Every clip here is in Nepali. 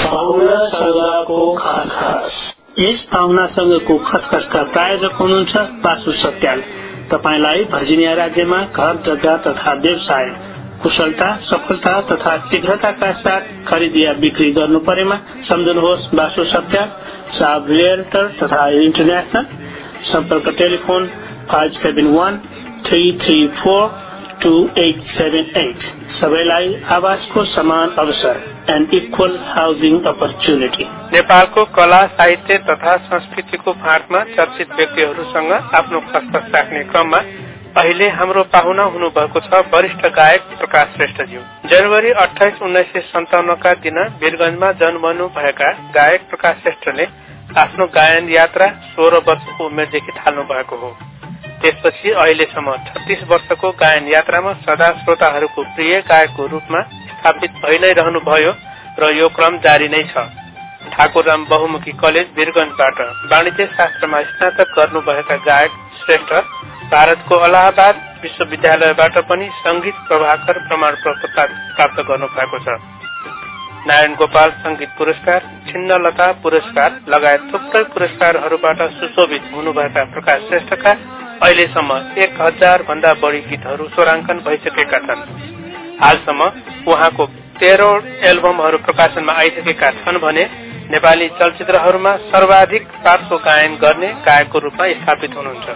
पाहुना संघको खसखस। यस पाहुना संघको खसखसका प्रायोजक हुनुहुन्छ बासु सत्याल। तपाईलाई भर्जिनिया राज्यमा घर जग्गा तथा व्यवसाय कुशलता, सफलता तथा शीघ्रताका साथ खरिद या बिक्री गर्नु परेमा सम्झनुहोस् बासु सत्याल, साब रियल्टर तथा इन्टरनेशनल। सम्पर्क टेलिफोन 571-334-2878। सबैलाई आवासको समान अवसर एन्ड इक्वल हाउसिङ अपर्च्युनिटी। नेपालको कला, साहित्य तथा संस्कृतिको फाँटमा चर्चित व्यक्तिहरूसँग आफ्नो खसखस राख्ने क्रममा अहिले हाम्रो पाहुना हुनुभएको छ वरिष्ठ गायक प्रकाश श्रेष्ठज्यू। जनवरी 28, 1957 का दिन वीरगंजमा जन्मनु भएका गायक प्रकाश श्रेष्ठले आफ्नो गायन यात्रा 16 वर्षको उमेरदेखि थाल्नु भएको हो। त्यसपछि अहिलेसम्म 36 वर्षको गायन यात्रामा सदा श्रोताहरूको प्रिय गायकको रूपमा स्थापित भइ नै रहनुभयो र यो क्रम जारी नै छ। ठाकुरराम बहुमुखी कलेज वीरगंजबाट वाणिज्य शास्त्रमा स्नातक गर्नुभएका गायक श्रेष्ठ भारतको अलाहाबाद विश्वविद्यालयबाट पनि संगीत प्रभाकर प्रमाणपत्र प्राप्त गर्नु भएको छ। नारायण गोपाल संगीत पुरस्कार, छिन्नलता पुरस्कार लगायत थुप्रै पुरस्कारहरूबाट सुशोभित हुनुभएका प्रकाश श्रेष्ठका अहिलेसम्म 1000 भन्दा बढी गीतहरू स्वराङ्कन भइसकेका छन्। हालसम्म उहाँको 13 एल्बमहरू प्रकाशनमा आइसकेका छन् भने नेपाली चलचित्रहरूमा सर्वाधिक पार्श्व गायन गर्ने गायकको रूपमा स्थापित हुनुहुन्छ।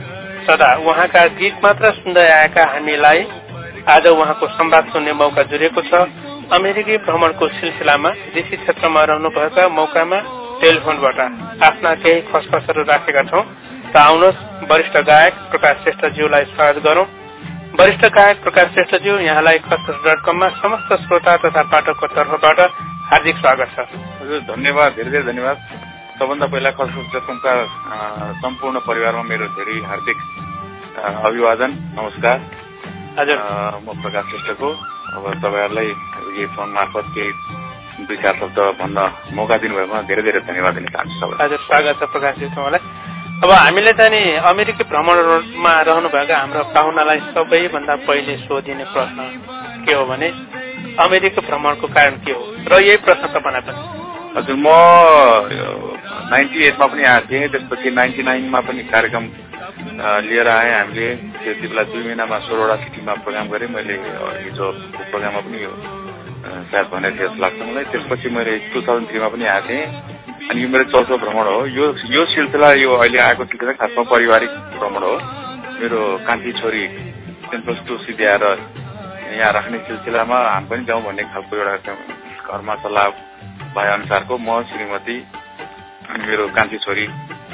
सदा उहाँका गीत मात्र सुन्दै आएका हामीलाई आज उहाँको संवाद सुन्ने मौका जुरेको छ। अमेरिकी भ्रमणको सिलसिलामा डीसी क्षेत्रमा रहनुभएका मौकामा टेलिफोनबाट आफ्ना केही खसखसहरू राखेका छौं। र आउनुहोस् वरिष्ठ गायक प्रकाश श्रेष्ठज्यूलाई स्वागत गरौं। वरिष्ठ गायक प्रकाश श्रेष्ठज्यू, यहाँलाई खसखस.com मा समस्त श्रोता तथा पाठकको तर्फबाट हार्दिक स्वागत छ। हजुर, धन्यवाद, धेरै धन्यवाद। सबभन्दा पहिला खसखस.com का सम्पूर्ण परिवारमा मेरो धेरै हार्दिक अभिवादन, नमस्कार। हजुर, म प्रकाश श्रेष्ठको अब तपाईहरुलाई यो फोन मार्फत केही 2-4 शब्द भन्न मौका दिनुभएकोमा धेरै धेरै धन्यवाद दिन चाहन्छु सबैलाई। हजुर, स्वागत छ प्रकाशजी तपाईँलाई। अब हामीले चाहिँ नि अमेरिकी भ्रमणमा रहनुभएका हाम्रो पाहुनालाई सबैभन्दा पहिले सोधिने प्रश्न के हो भने अमेरिकी भ्रमणको कारण के हो, र यही प्रश्न तपाईँलाई पनि। हजुर, म 98 मा पनि आएको थिएँ, त्यसपछि 99 मा पनि कार्यक्रम लिएर आएँ हामीले। त्यति बेला 2 महिनामा 16वटा सिटीमा प्रोग्राम गरेँ मैले। हिजोको प्रोग्राममा पनि यो सायद भनेको थियो जस्तो लाग्छ मलाई। त्यसपछि मैले 2003 मा पनि आएको थिएँ अनि यो मेरो चौथो भ्रमण हो। यो सिलसिला, यो अहिले आएको सिलसिला खासमा पारिवारिक भ्रमण हो। मेरो कान्छी छोरी +2 सिध्याएर यहाँ राख्ने सिलसिलामा हामी पनि जाउँ भन्ने खालको एउटा घरमा सल्लाह भए अनुसारको म, श्रीमती अनि मेरो कान्छी छोरी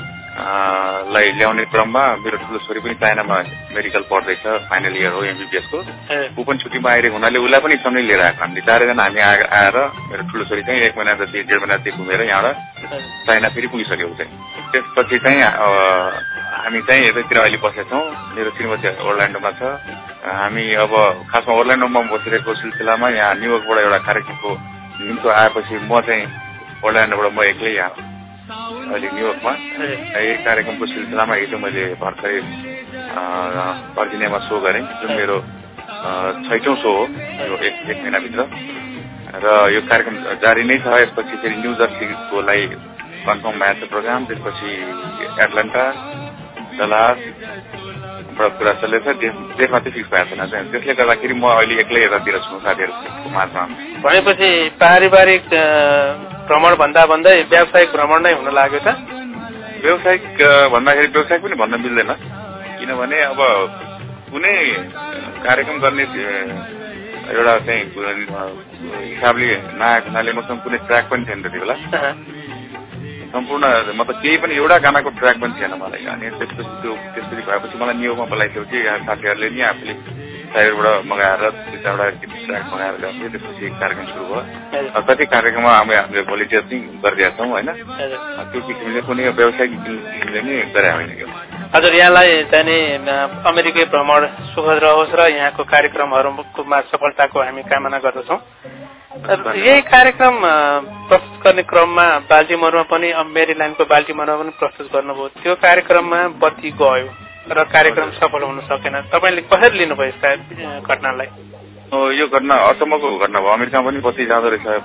लाई ल्याउने क्रममा मेरो ठुलो छोरी पनि चाइनामा मेडिकल पढ्दैछ, फाइनल इयर हो MBBS को। ऊ पनि छुट्टीमा आइरहेको हुनाले उसलाई पनि सँगै लिएर आएको हामीले। 4जना हामी आएर मेरो ठुलो छोरी चाहिँ 1 महिना जति 1.5 महिना जति घुमेर यहाँबाट चाइना फेरि पुगिसक्यो चाहिँ। त्यसपछि चाहिँ हामी चाहिँ यतैतिर अहिले बसेका छौँ। मेरो श्रीमती ओर्लान्डोमा छ। हामी अब खासमा ओर्लान्डोमा बसिरहेको सिलसिलामा यहाँ न्युयोर्कबाट एउटा कार्यक्रमको निम्तो आएपछि म चाहिँ ओर्लान्डोबाट म एक्लै यहाँ अहिले न्युयोर्कमा यही कार्यक्रमको सिलसिलामा हिजो मैले भर्खरै भर्जिनियामा सो गरेँ, जुन मेरो 6औं सो हो यो एक महिनाभित्र। र यो कार्यक्रम जारी नै छ। यसपछि फेरि न्यू जर्सीको लागि कन्फर्म भएको छ प्रोग्राम। त्यसपछि एटलान्टा, डलास बाट कुरा चलेछ। त्यसमा चाहिँ फिक्स भएको छैन। त्यसले गर्दाखेरि म अहिले एक्लै यतातिर छु साथीहरूको माझमा। भनेपछि पारिवारिक भ्रमण भन्दा भन्दै व्यावसायिक भ्रमण नै हुन लाग्यो त? व्यावसायिक भन्दाखेरि व्यावसायिक पनि भन्न मिल्दैन, किनभने अब कुनै कार्यक्रम गर्ने एउटा चाहिँ हिसाबले नआएको हुनाले मसँग कुनै ट्र्याक पनि थिएन त्यति बेला। सम्पूर्ण मतलब केही पनि एउटा गानाको ट्र्याक पनि थिएन मलाई। अनि त्यसपछि भएपछि मलाई न्युयोर्कमा बोलाइथ्यो कि यहाँ साथीहरूले नि आफूले साइडबाट मगाएर 2-4वटा ट्र्याक मगाएर गर्थ्यो। त्यसपछि कार्यक्रम सुरु भयो। कति कार्यक्रममा हामीले भोलिन्टियर चाहिँ गरिदिएका छौँ होइन। त्यो किसिमले कुनै व्यावसायिक किसिमले नै गरे होइन यो। हजुर, यहाँलाई चाहिँ अमेरिकी भ्रमण सुखद रहोस् र यहाँको कार्यक्रमहरूमा सफलताको हामी कामना गर्दछौँ। यही कार्यक्रम प्रस्तुत गर्ने क्रममा बाल्टिमोरमा पनि, मेरील्यान्डको बाल्टिमोरमा पनि प्रस्तुत गर्नुभयो। त्यो कार्यक्रममा बत्ती गयो र कार्यक्रम सफल हुन सकेन। तपाईँले कसरी लिनुभयो यस्ता घटनालाई? यो घटना अचम्मको घटना भयो। अमेरिकामा पनि बत्ती जाँदो रहेछ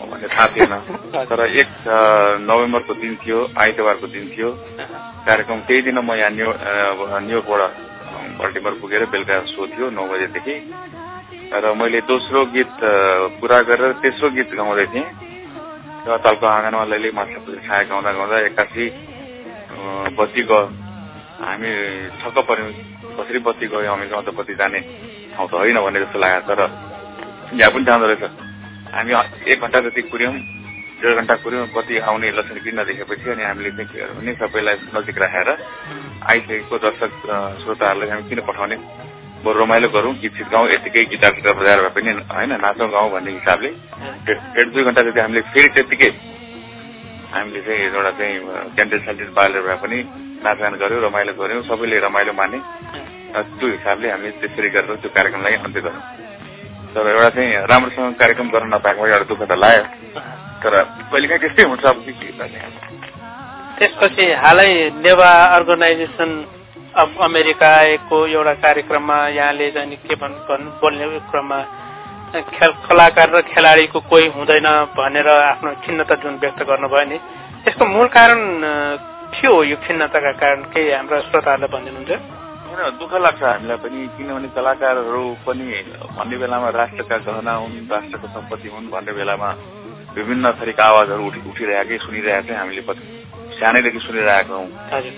भन्ने थाहा थिएन। तर 1 नोभेम्बरको दिन थियो, आइतबारको दिन थियो कार्यक्रम। त्यही दिन म यहाँ न्युयोर्कबाट बल्टिमोर पुगेर बेलुका सो थियो 9 बजेदेखि र मैले दोस्रो गीत पूरा गरेर तेस्रो गीत गाउँदै थिएँ र तलको आँगनमा लैले माछा पुरी छाया गाउँदा गाउँदा एक्कासी बत्ती गयो। हामी छक्क पर्यौँ, कसरी बत्ती गयो, अमेरिकामा त बत्ती जाने ठाउँ त होइन भन्ने जस्तो लाग्यो। तर यहाँ पनि जाँदो रहेछ। हामी 1 घण्टा जति कुर्यौँ, 1.5 घण्टा कुर्यौँ, बत्ती आउने लक्षण किन नदेखेपछि अनि हामीले चाहिँ सबैलाई नजिक राखेर आइसकेको दर्शक श्रोताहरूलाई हामी किन पठाउने, बरु रमाइलो गरौँ, गीत सित गाउँ, यतिकै गिटार सिटार बजाएर भए पनि होइन नाचौँ गाउँ भन्ने हिसाबले 1.5-2 घण्टा जति हामीले फेरि त्यतिकै हामीले चाहिँ एउटा चाहिँ क्यान्डिल स्यान्डिल बालेर भए पनि नाचगान गऱ्यौँ, रमाइलो गऱ्यौँ, सबैले रमाइलो माने। त्यो हिसाबले हामीले त्यसरी गरेर त्यो कार्यक्रमलाई अन्त्य गऱ्यौँ। तर एउटा चाहिँ राम्रोसँग कार्यक्रम गर्न नपाएकोमा एउटा दुःख त लाग्यो। तर कहिलेकाहीँ त्यस्तै हुन्छ। अब के गर्ने। त्यसपछि हालै नेवा अर्गनाइजेसन अब अमेरिका आएको एउटा कार्यक्रममा यहाँले चाहिँ के बोल्ने क्रममा कलाकार र खेलाडीको कोही हुँदैन भनेर आफ्नो खिन्नता जुन व्यक्त गर्नुभयो नि, त्यसको मूल कारण के हो? यो खिन्नताका कारण के हाम्रो श्रोताहरूले भनिदिनुहुन्छ? दुःख लाग्छ हामीलाई पनि, किनभने कलाकारहरू पनि भन्ने बेलामा राष्ट्रका गहना हुन्, राष्ट्रको सम्पत्ति हुन् भन्ने बेलामा विभिन्न थरीका आवाजहरू उठिरहेकै सुनिरहेको चाहिँ हामीले सानैदेखि सुनिरहेको हौँ।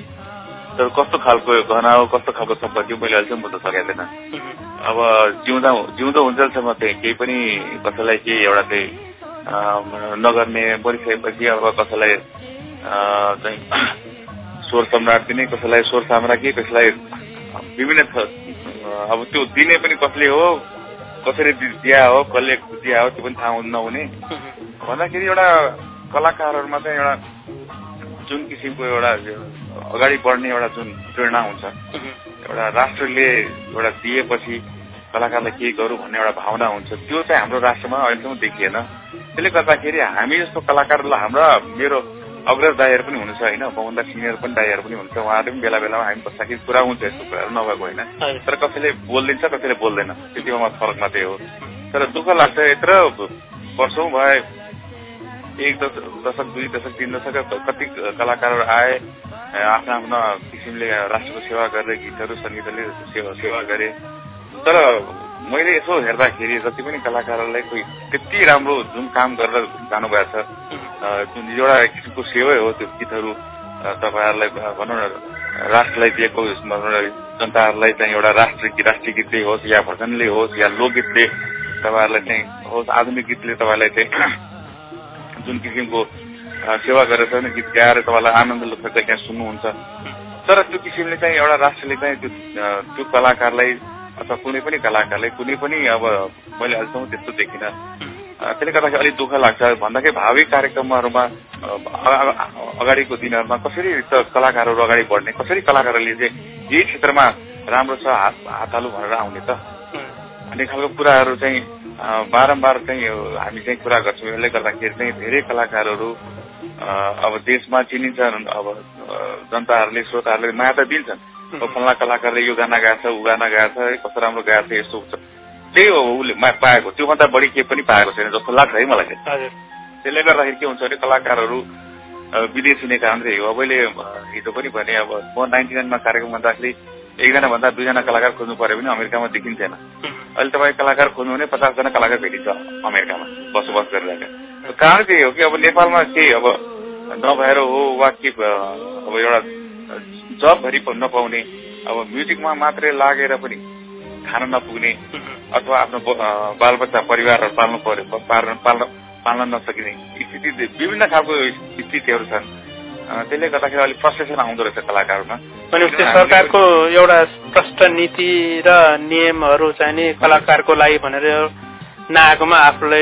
तर कस्तो खालको गहना हो, कस्तो खालको सम्पत्ति हो मैले अहिलेसम्म बुझ्न सकेको छैन। अब जिउँदो हुन्जेलसम्म चाहिँ केही पनि कसैलाई केही एउटा चाहिँ नगर्ने, मरिसकेपछि अब कसैलाई चाहिँ स्वर सम्राट दिने, कसैलाई स्वर साम्राज्ञी, कसैलाई विभिन्न अब त्यो दिने पनि कसले हो, कसरी दिया हो, कसले दिया हो त्यो पनि थाहा नहुने भन्दाखेरि एउटा कलाकारहरूमा चाहिँ एउटा जुन किसिमको एउटा अगाडि बढ्ने एउटा जुन प्रेरणा हुन्छ, एउटा राष्ट्रले एउटा दिएपछि कलाकारलाई केही गरौँ भन्ने एउटा भावना हुन्छ, त्यो चाहिँ हाम्रो राष्ट्रमा अहिलेसम्म देखिएन। त्यसले गर्दाखेरि हामी जस्तो कलाकारलाई हाम्रा मेरो अग्रज दाइहरू पनि हुनुहुन्छ होइन, मभन्दा सिनियर पनि दाइहरू पनि हुन्छ, उहाँहरू पनि बेला बेलामा हामी बस्दाखेरि कुरा हुन्छ, यस्तो कुराहरू नभएको होइन। तर कसैले बोलिदिन्छ, कसैले बोल्दैन, त्यतिमा फरक मात्रै हो। तर दुःख लाग्छ, यत्रो वर्षौँ भए 1 दशक 2 दशक 3 दशक कति कलाकारहरू आए, आफ्ना आफ्ना किसिमले राष्ट्रको सेवा गरेर गीतहरू सङ्गीतले सेवा गरे। तर मैले यसो हेर्दाखेरि जति पनि कलाकारहरूलाई कोही त्यति राम्रो जुन काम गरेर जानुभएको छ, जुन एउटा किसिमको सेवै हो त्यो गीतहरू तपाईँहरूलाई भनौँ न राष्ट्रलाई दिएको, जनताहरूलाई चाहिँ एउटा राष्ट्रिय गीतले होस् या भजनले होस् या लोकगीतले तपाईँहरूलाई चाहिँ होस्, आधुनिक गीतले तपाईँलाई चाहिँ जुन किसिमको सेवा गरेर चाहिँ गीत गाएर तपाईँलाई आनन्द लुक्छ त्यहाँ सुन्नुहुन्छ। तर त्यो किसिमले चाहिँ एउटा राष्ट्रले चाहिँ त्यो कलाकारलाई अथवा कुनै पनि कलाकारलाई कुनै पनि अब मैले अहिलेसम्म त्यस्तो देखिनँ। त्यसले गर्दाखेरि अलिक दुःख लाग्छ। भन्दाखेरि भावी कार्यक्रमहरूमा अगाडिको दिनहरूमा कसरी कलाकारहरू अगाडि बढ्ने, कसरी कलाकारहरूले चाहिँ यही क्षेत्रमा राम्रो छ हात हालु भनेर आउने त भन्ने खालको कुराहरू चाहिँ बारम्बार चाहिँ हामी चाहिँ कुरा गर्छौँ। यसले गर्दाखेरि चाहिँ धेरै कलाकारहरू अब देशमा चिनिन्छन्, अब जनताहरूले श्रोताहरूले माया त दिन्छन्, फल्ना कलाकारले यो गाना गाएछ, ऊ गाना गाएछ, कस्तो राम्रो गाएछ, यस्तो हुन्छ, त्यही हो उसले पाएको, त्योभन्दा बढी केही पनि पाएको छैन जस्तो लाग्छ है मलाई। त्यसले गर्दाखेरि के हुन्छ भने कलाकारहरू विदेशी नै कारण चाहिँ हो। मैले हिजो पनि भने अब म 99 मा कार्यक्रम गर्दाखेरि 1 जना भन्दा 2 जना कलाकार खोज्नु पर्यो भने अमेरिकामा देखिन्थेन। अहिले तपाईँ कलाकार खोज्नु भने 50 जना कलाकार भेटिन्छ अमेरिकामा बसोबास गरिरहेका। कारण त्यही हो कि अब नेपालमा केही अब नभएर हो वा के अब एउटा जबभरि नपाउने, अब म्युजिकमा मात्रै लागेर पनि खान नपुग्ने अथवा आफ्नो बालबच्चा परिवारहरू पाल्न नसकिने स्थिति, विभिन्न खालको स्थितिहरू छन्। त्यसले गर्दाखेरि अलिक फ्रस्ट्रेसन आउँदो रहेछ कलाकारमा। भनेपछि सरकारको एउटा प्रष्ट नीति र नियमहरू चाहिँ नि कलाकारको लागि भनेर नआएकोमा आफूले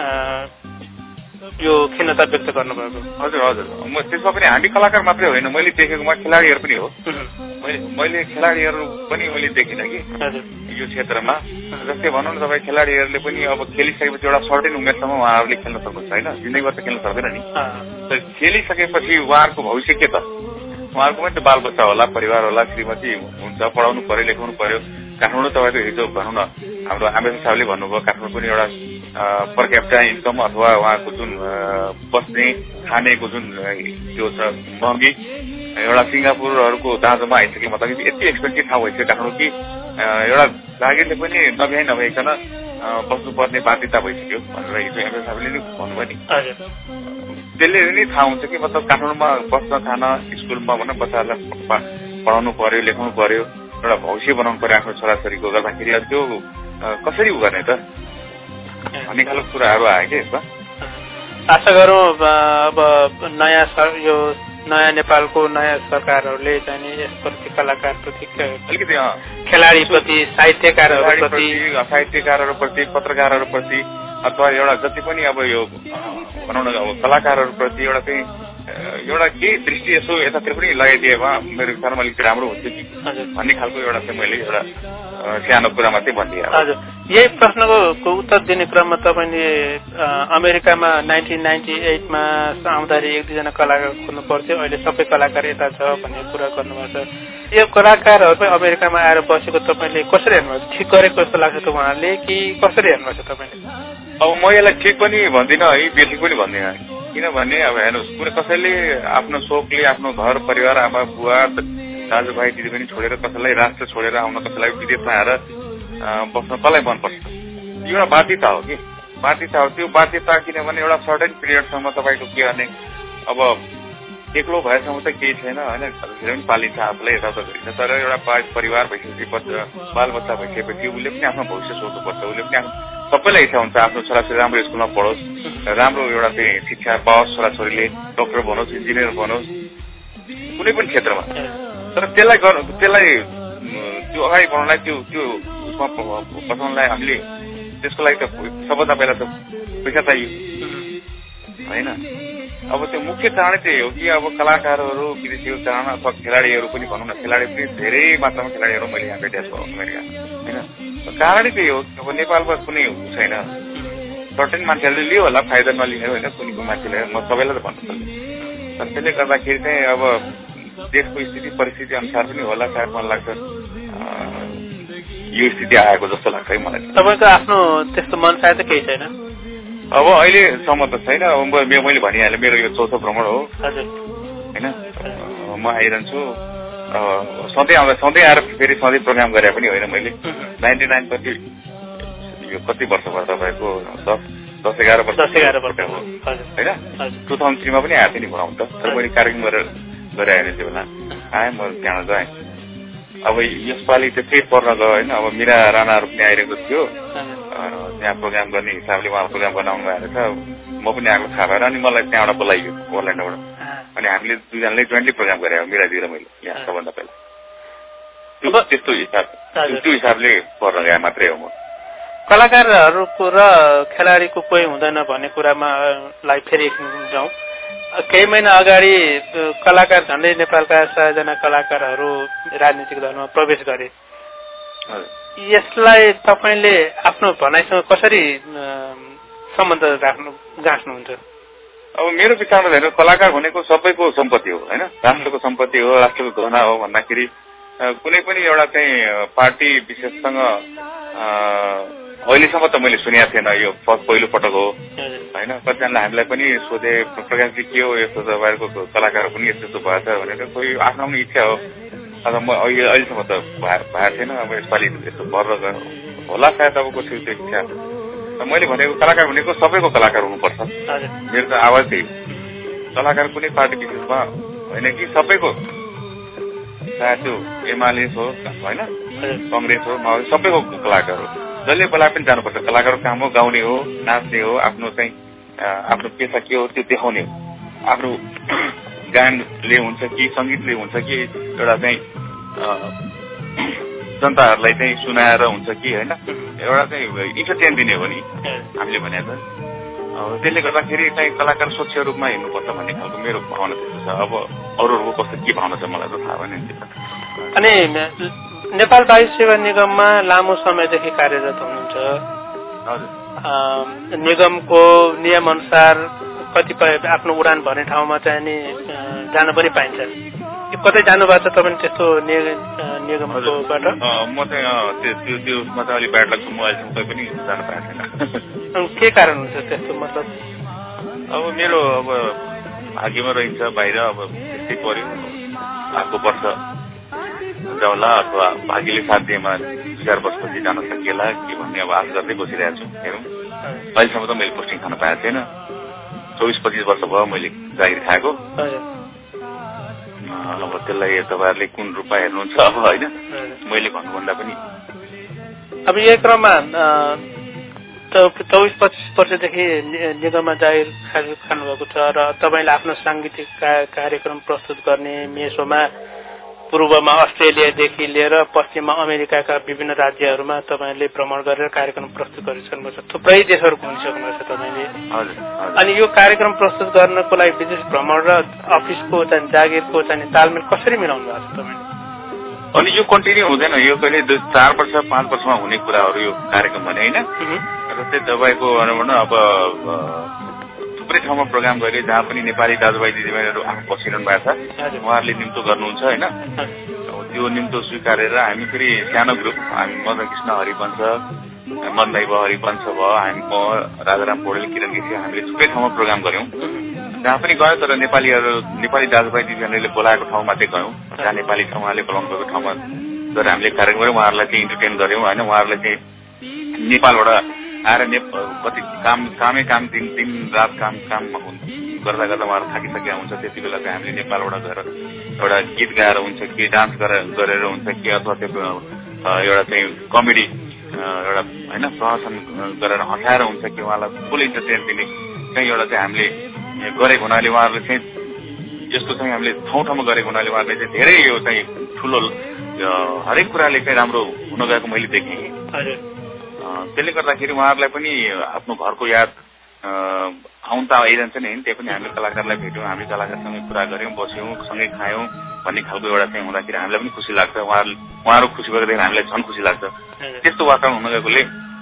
यो खिन्नता व्यक्त गर्नुभएको। हजुर हजुर, म त्यसमा पनि हामी कलाकार मात्रै होइन, मैले देखेकोमा खेलाडीहरू पनि हो। मैले खेलाडीहरू पनि मैले देखिनँ कि यो क्षेत्रमा। जस्तै भनौँ न तपाईँ खेलाडीहरूले पनि अब खेलिसकेपछि एउटा सर्टेन उमेरसम्म उहाँहरूले खेल्न सक्नुहुन्छ होइन, जिन्दगीभर त खेल्न सक्दैन नि। तर खेलिसकेपछि उहाँहरूको भविष्य के त? उहाँहरूको पनि त बालबच्चा होला, परिवार होला, श्रीमती हुन्छ, पढाउनु पर्यो, लेखाउनु पर्यो। काठमाडौँ तपाईँको हिजो भनौँ न हाम्रो आम्बेडकर साहबले भन्नुभयो काठमाडौँ पनि एउटा पर क्यापिटा इन्कम अथवा उहाँको जुन बस्ने खानेको जुन त्यो छ महँगी एउटा सिङ्गापुरहरूको दाँजोमा आइसकेमा त यति एक्सपेन्सिभ ठाउँ भइसक्यो काठमाडौँ कि एउटा जागिरले पनि नभइकन बस्नुपर्ने बाध्यता भइसक्यो भनेर हिजो एमएल साहबले नै भन्नुभयो नि। त्यसले नै थाहा हुन्छ कि मतलब काठमाडौँमा बस्न खान स्कुलमा भनौँ बच्चाहरूलाई पढाउनु पर्यो लेखाउनु पर्यो एउटा भविष्य बनाउनु पर्यो आफ्नो छोराछोरीको गर्दाखेरि त्यो कसरी उ गर्ने त भन्ने खालको कुराहरू आयो कि यसमा। आशा गरौँ अब नयाँ नेपालको नयाँ सरकारहरूले चाहिँ यसप्रति कलाकारप्रति अलिकति खेलाडीप्रति साहित्यकारहरूप्रति पत्रकारहरूप्रति अथवा एउटा जति पनि अब यो भनौँ न अब कलाकारहरूप्रति एउटा चाहिँ एउटा केही दृष्टि यसो यतातिर पनि लगाइदिएमा मेरो विचारमा अलिक राम्रो हुन्थ्यो कि भन्ने खालको एउटा चाहिँ मैले एउटा सानो कुरामा चाहिँ भनिदिएँ। हजुर, यही प्रश्नको उत्तर दिने क्रममा तपाईँले अमेरिकामा 1998मा आउँदाखेरि एक दुईजना कलाकार खोज्नु पर्थ्यो, अहिले सबै कलाकार यता छ भन्ने कुरा गर्नुभएको छ। यो कलाकारहरू अमेरिकामा आएर बसेको तपाईँले कसरी हेर्नुभएको? ठिक गरेको जस्तो लाग्छ त उहाँहरूले कि कसरी हेर्नुभएको छ तपाईँले? अब म यसलाई ठिक पनि भन्दिनँ है, बेसी पनि भन्दिनँ, किनभने अब हेर्नुहोस् कुनै कसैले आफ्नो शोकले आफ्नो घर परिवार आमा बुवा दाजुभाइ दिदीबहिनी छोडेर कसैलाई राष्ट्र छोडेर आउन कसैलाई विदेशमा आएर बस्न कसलाई मनपर्छ? यो एउटा बाध्यता हो कि बाध्यता हो। त्यो बाध्यता किनभने एउटा सर्टेन पिरियडसम्म तपाईँको के गर्ने अब एक्लो भएसम्म त केही छैन होइन, धेरै पनि पालिन्छ आफूलाई यताउता गरिन्छ, तर एउटा परिवार भइसकेपछि बाल बच्चा भइसकेपछि उसले पनि आफ्नो भविष्य सोच्नुपर्छ। उसले पनि सबैलाई इच्छा हुन्छ आफ्नो छोराछोरी राम्रो स्कुलमा पढोस्, राम्रो एउटा चाहिँ शिक्षा पाओस्, छोराछोरीले डक्टर बनोस्, इन्जिनियर बनोस् कुनै पनि क्षेत्रमा। तर त्यसलाई त्यो अगाडि बढाउनलाई त्यो उसमा बचाउनलाई हामीले त्यसको लागि त सबभन्दा पहिला त पैसा चाहियो होइन। अब त्यो मुख्य कारण त्यही हो कि अब कलाकारहरू विदेशीको कारण अथवा खेलाडीहरू पनि भनौँ न, खेलाडी पनि धेरै मात्रामा खेलाडीहरू मैले यहाँ भेटेको छु अमेरिका होइन। कारणै त्यही हो, अब नेपालमा कुनै छैन, सर्टेन मान्छेहरूले लियो होला, फाइदा नलिने होइन कुनैको मान्छेले, म सबैलाई त भन्नु सक्छु। तर त्यसले गर्दाखेरि चाहिँ अब देशको स्थिति परिस्थिति अनुसार पनि होला सायद मलाई लाग्छ यो स्थिति आएको जस्तो लाग्छ है मलाई। तपाईँको आफ्नो त्यस्तो मन सायद केही छैन? अब अहिलेसम्म त छैन। अब मैले भनिहालेँ मेरो यो चौथो भ्रमण हो होइन। म आइरहन्छु सधैँ आउँदा सधैँ आएर फेरि सधैँ प्रोग्राम गरे पनि होइन। मैले 99 पछि यो कति वर्ष भयो तपाईँको 10-11 वर्ष हो होइन। 2003मा पनि आएको थिएँ नि भनौँ त, तर मैले कार्यक्रम गरेर आएँ त्यो बेला आएँ, म त्यहाँ गएँ। अब यसपालि त फेरि पर्न गयो होइन। अब मिरा राणाहरू पनि आइरहेको थियो त्यहाँ प्रोग्राम गर्ने हिसाबले, उहाँ प्रोग्राम गर्न आउनु भएको रहेछ, म पनि आएको थाहा भएर अनि मलाई त्यहाँबाट बोलाइयो ओर्ल्यान्डोबाट, अनि हामीले दुईजनाले जोइन्टली प्रोग्राम गरे मिराजी र मैले यहाँ सबभन्दा पहिला। त्यस्तो त्यो हिसाबले पर्न गए मात्रै हो। म कलाकारहरूको र खेलाडीको कोही हुँदैन भन्ने कुरामा फेरि जाउँ। केही महिना अगाडि कलाकार झन्डै नेपालका 100 जना कलाकारहरू राजनीतिक दलमा प्रवेश गरे। यसलाई तपाईँले आफ्नो भनाइसँग कसरी सम्बन्ध गाँच्नुहुन्छ? अब मेरो विचारमा हेर्नु, कलाकार भनेको सबैको सम्पत्ति हो होइन, राष्ट्रको सम्पत्ति हो, राष्ट्रको गहना हो भन्दाखेरि कुनै पनि एउटा चाहिँ पार्टी विशेषसँग अहिलेसम्म त मैले सुनेको थिएन, यो पहिलो पटक हो होइन। कतिजनाले हामीलाई पनि सोधे प्रकाशजी के हो यस्तो तपाईँहरूको कलाकार पनि यस्तो यस्तो भएछ भनेर, कोही आफ्नो आफ्नो इच्छा हो। अब म अहिलेसम्म त भएको थिएन, अब यसपालि यस्तो भएर गयो होला सायद अब कसैको त्यो इच्छा। मैले भनेको कलाकार भनेको सबैको कलाकार हुनुपर्छ, मेरो त आवाज त्यही। कलाकार कुनै पार्टी विशेषमा होइन कि सबैको, चाहे त्यो एमाले हो होइन, कङ्ग्रेस हो, माओवादी, सबैको कलाकार हो। जसले बोलाए पनि जानुपर्छ। कलाकारको काम हो गाउने हो, नाच्ने हो, आफ्नो चाहिँ आफ्नो पेसा के हो त्यो देखाउने हो। आफ्नो गानले हुन्छ कि सङ्गीतले हुन्छ कि एउटा चाहिँ जनताहरूलाई चाहिँ सुनाएर हुन्छ कि होइन, एउटा चाहिँ इन्टरटेन दिने हो नि हामीले भने त। त्यसले गर्दाखेरि चाहिँ कलाकार स्वच्छ रूपमा हिँड्नुपर्छ भन्ने खालको मेरो भावना त्यस्तो छ। अब अरूहरूको कस्तो के भावना छ मलाई त थाहा भएन नि। अनि नेपाल वायु सेवा निगममा लामो समयदेखि कार्यरत हुनुहुन्छ। निगमको नियम अनुसार कतिपय आफ्नो उडान भर्ने ठाउँमा चाहिँ नि जान पनि पाइन्छ। कतै जानु भएको छ तपाईँ त्यस्तो निगमकोबाट? म चाहिँ त्यो उसमा चाहिँ अलिक ब्याड लाग्छ, म अहिलेसम्म कोही पनि जान पाएको छैन। के कारण हुन्छ त्यस्तो? मतलब अब मेरो भाग्यमा रहन्छ बाहिर, अब त्यस्तै पर्यो, अर्को वर्ष जाउँला अथवा भाग्यले साथ दिएमा 2-4 वर्षपछि जान सकिएला के भन्ने अब आश गर्दै बसिरहेको छु। हेरौँ, अहिलेसम्म त मैले पोस्टिङ खान पाएको छैन। 24-25 वर्ष भयो मैले जागिर खाएको। अब त्यसलाई तपाईँहरूले कुन रूपमा हेर्नुहुन्छ अब होइन, मैले भन्नुभन्दा पनि। अब यही क्रममा 24-25 वर्षदेखि निगममा जागिर खानुभएको छ र तपाईँले आफ्नो साङ्गीतिक कार्यक्रम प्रस्तुत गर्ने मेसोमा पूर्वमा अस्ट्रेलियादेखि लिएर पश्चिममा अमेरिकाका विभिन्न राज्यहरूमा तपाईँले भ्रमण गरेर कार्यक्रम प्रस्तुत गरिसक्नुभएको छ। थुप्रै देशहरू घुमिसक्नुभएको छ तपाईँले। अनि यो कार्यक्रम प्रस्तुत गर्नको लागि विदेश भ्रमण र अफिसको चाहिँ जागिरको चाहिँ तालमेल कसरी मिलाउनु भएको छ तपाईँले? अनि यो कन्टिन्यू हुँदैन, यो कहिले 4 वर्ष 5 वर्षमा हुने कुराहरू यो कार्यक्रम भने होइन। जस्तै तपाईँको अब थुप्रै ठाउँमा प्रोग्राम गरे जहाँ पनि नेपाली दाजुभाइ दिदीबहिनीहरू आफू बसिरहनु भएको छ, उहाँहरूले निम्तो गर्नुहुन्छ होइन। त्यो निम्तो स्वीकारेर हामी फेरि सानो ग्रुप, हामी मदन कृष्ण हरिवंश, मदन हरिवंश भयो, हामी म राजाराम पौडेल, किरण केसी, हामीले थुप्रै ठाउँमा प्रोग्राम गऱ्यौँ। जहाँ पनि गयो तर नेपाली दाजुभाइ दिदीबहिनीले बोलाएको ठाउँ मात्रै गयौँ। जहाँ नेपाली छ उहाँले बोलाउनु भएको ठाउँमा गएर हामीले कार्यक्रम गऱ्यौँ, उहाँहरूलाई चाहिँ इन्टरटेन गऱ्यौँ होइन। उहाँहरूलाई चाहिँ नेपालबाट आएर कति कामै काम दिन रात काम गर्दा गर्दा उहाँहरू थाकिसकेका हुन्छ। त्यति बेला चाहिँ हामीले नेपालबाट गएर एउटा गीत गाएर हुन्छ कि डान्स गरेर हुन्छ कि अथवा त्यो एउटा चाहिँ कमेडी एउटा होइन प्रहसन गरेर हँसाएर हुन्छ कि उहाँलाई फुल इन्टरटेन दिने चाहिँ एउटा चाहिँ हामीले गरेको हुनाले उहाँहरूले चाहिँ यस्तो चाहिँ हामीले ठाउँ ठाउँमा गरेको हुनाले उहाँहरूले चाहिँ धेरै यो चाहिँ ठुलो हरेक कुराले चाहिँ राम्रो हुन गएको मैले देखेँ। त्यसले गर्दाखेरि उहाँहरूलाई पनि आफ्नो घरको याद आउन त आइरहन्छ नि, त्यही पनि हामीले कलाकारलाई भेट्यौँ, हामी कलाकारसँगै कुरा गऱ्यौँ, बस्यौँ, सँगै खायौँ भन्ने खालको एउटा चाहिँ हुँदाखेरि हामीलाई पनि खुसी लाग्छ। उहाँहरू खुसी भएको देखेर हामीलाई झन् खुसी लाग्छ। त्यस्तो वातावरण हुन गएकोले